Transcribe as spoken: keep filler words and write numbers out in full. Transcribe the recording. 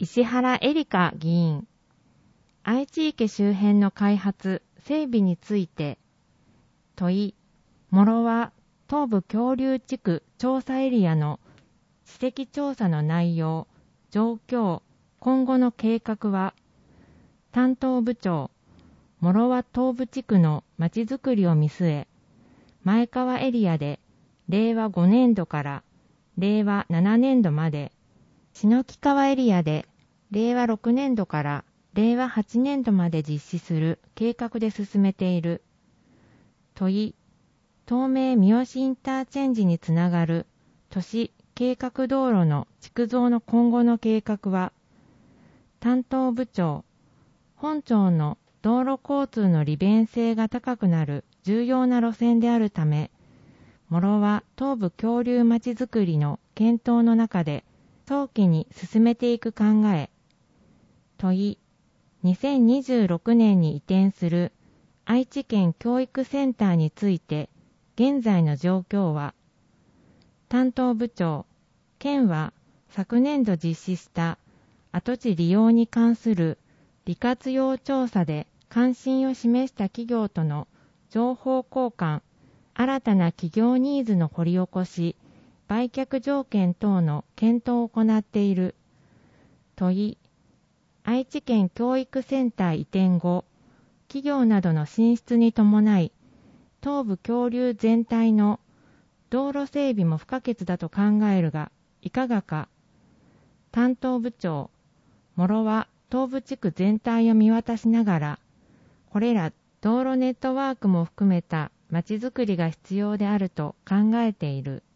石原エリカ議員、愛知池周辺の開発・整備について問い、諸は東部恐竜地区調査エリアの史跡調査の内容、状況、今後の計画は、担当部長、諸は東部地区のまちづくりを見据え、前川エリアでれいわごねんどかられいわななねんどまで、篠木川エリアでれいわろくねんどかられいわはちねんどまで実施する計画で進めている。問い、東名三好インターチェンジにつながる都市計画道路の築造の今後の計画は、担当部長、本町の道路交通の利便性が高くなる重要な路線であるため、諸は東部恐竜まちづくりの検討の中で早期に進めていく考え。問い、にせんにじゅうろくねんに移転する愛知県教育センターについて現在の状況は、担当部長、県は昨年度実施した跡地利用に関する利活用調査で関心を示した企業との情報交換、新たな企業ニーズの掘り起こし、売却条件等の検討を行っている。問い、愛知県教育センター移転後、企業などの進出に伴い、東部恐竜全体の道路整備も不可欠だと考えるが、いかがか。担当部長、諸は東部地区全体を見渡しながら、これら道路ネットワークも含めたまちづくりが必要であると考えている。